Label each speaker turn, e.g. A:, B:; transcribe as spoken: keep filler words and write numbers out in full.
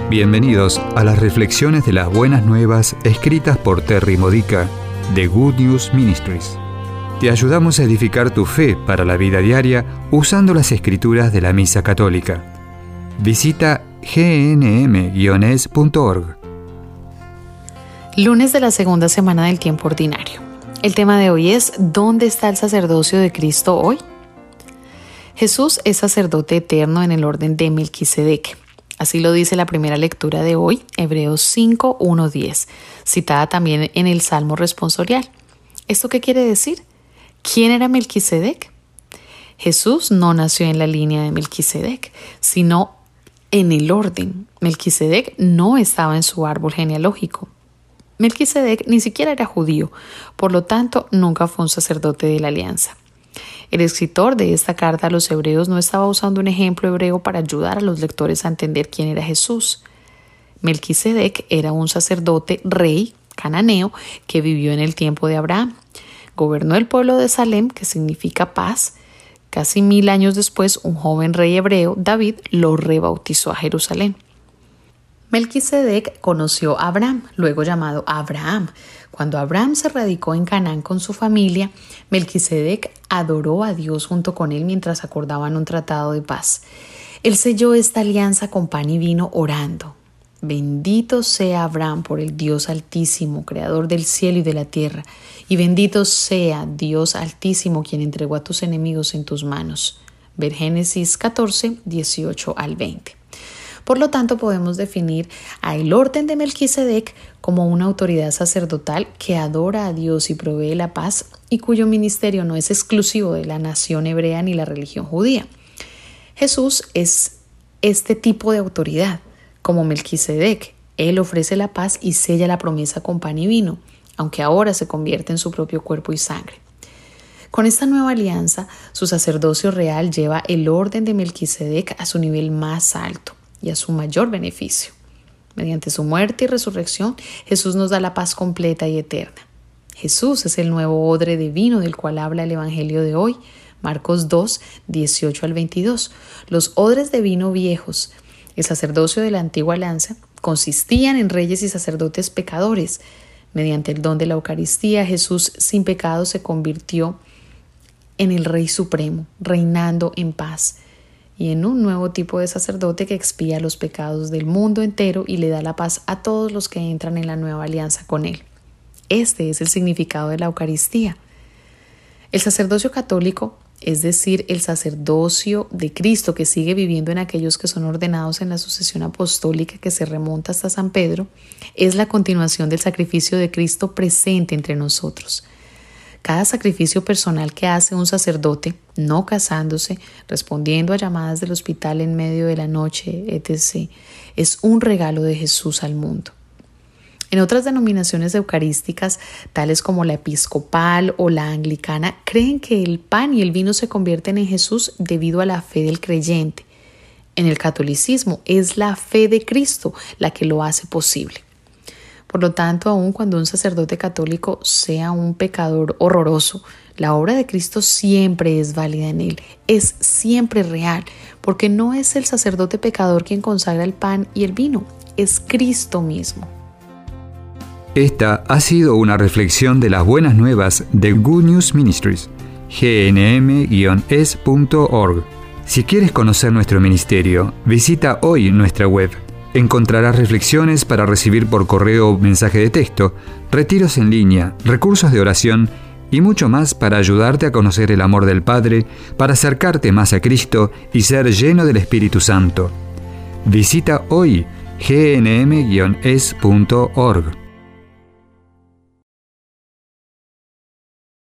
A: Bienvenidos a las reflexiones de las buenas nuevas escritas por Terry Modica de Good News Ministries. Te ayudamos a edificar tu fe para la vida diaria usando las escrituras de la Misa Católica. Visita g n m guion es punto org.
B: Lunes de la segunda semana del tiempo ordinario. El tema de hoy es ¿dónde está el sacerdocio de Cristo hoy? Jesús es sacerdote eterno en el orden de Melquisedec. Así lo dice la primera lectura de hoy, Hebreos cinco, uno, diez, citada también en el Salmo responsorial. ¿Esto qué quiere decir? ¿Quién era Melquisedec? Jesús no nació en la línea de Melquisedec, sino en el orden. Melquisedec no estaba en su árbol genealógico. Melquisedec ni siquiera era judío, por lo tanto nunca fue un sacerdote de la alianza. El escritor de esta carta a los hebreos no estaba usando un ejemplo hebreo para ayudar a los lectores a entender quién era Jesús. Melquisedec era un sacerdote rey cananeo que vivió en el tiempo de Abraham. Gobernó el pueblo de Salem, que significa paz. Casi mil años después, un joven rey hebreo, David, lo rebautizó a Jerusalén. Melquisedec conoció a Abraham, luego llamado Abraham. Cuando Abraham se radicó en Canaán con su familia, Melquisedec adoró a Dios junto con él mientras acordaban un tratado de paz. Él selló esta alianza con pan y vino orando. Bendito sea Abraham por el Dios Altísimo, creador del cielo y de la tierra, y bendito sea Dios Altísimo quien entregó a tus enemigos en tus manos. Ver Génesis catorce, dieciocho al veinte. Por lo tanto, podemos definir a el orden de Melquisedec como una autoridad sacerdotal que adora a Dios y provee la paz y cuyo ministerio no es exclusivo de la nación hebrea ni la religión judía. Jesús es este tipo de autoridad. Como Melquisedec, Él ofrece la paz y sella la promesa con pan y vino, aunque ahora se convierte en su propio cuerpo y sangre. Con esta nueva alianza, su sacerdocio real lleva el orden de Melquisedec a su nivel más alto y a su mayor beneficio. Mediante su muerte y resurrección, Jesús nos da la paz completa y eterna. Jesús es el nuevo odre de vino del cual habla el Evangelio de hoy, Marcos dos, dieciocho al veintidós. Los odres de vino viejos, el sacerdocio de la antigua alianza, consistían en reyes y sacerdotes pecadores. Mediante el don de la Eucaristía, Jesús sin pecado se convirtió en el Rey Supremo, reinando en paz, y en un nuevo tipo de sacerdote que expía los pecados del mundo entero y le da la paz a todos los que entran en la nueva alianza con él. Este es el significado de la Eucaristía. El sacerdocio católico, es decir, el sacerdocio de Cristo que sigue viviendo en aquellos que son ordenados en la sucesión apostólica que se remonta hasta San Pedro, es la continuación del sacrificio de Cristo presente entre nosotros. Cada sacrificio personal que hace un sacerdote, no casándose, respondiendo a llamadas del hospital en medio de la noche, etcétera, es un regalo de Jesús al mundo. En otras denominaciones eucarísticas, tales como la episcopal o la anglicana, creen que el pan y el vino se convierten en Jesús debido a la fe del creyente. En el catolicismo es la fe de Cristo la que lo hace posible. Por lo tanto, aun cuando un sacerdote católico sea un pecador horroroso, la obra de Cristo siempre es válida en él, es siempre real, porque no es el sacerdote pecador quien consagra el pan y el vino, es Cristo mismo.
A: Esta ha sido una reflexión de las buenas nuevas de Good News Ministries, g n m guion es punto org. Si quieres conocer nuestro ministerio, visita hoy nuestra web. Encontrarás reflexiones para recibir por correo o mensaje de texto, retiros en línea, recursos de oración y mucho más para ayudarte a conocer el amor del Padre, para acercarte más a Cristo y ser lleno del Espíritu Santo. Visita hoy g n m guion es punto org.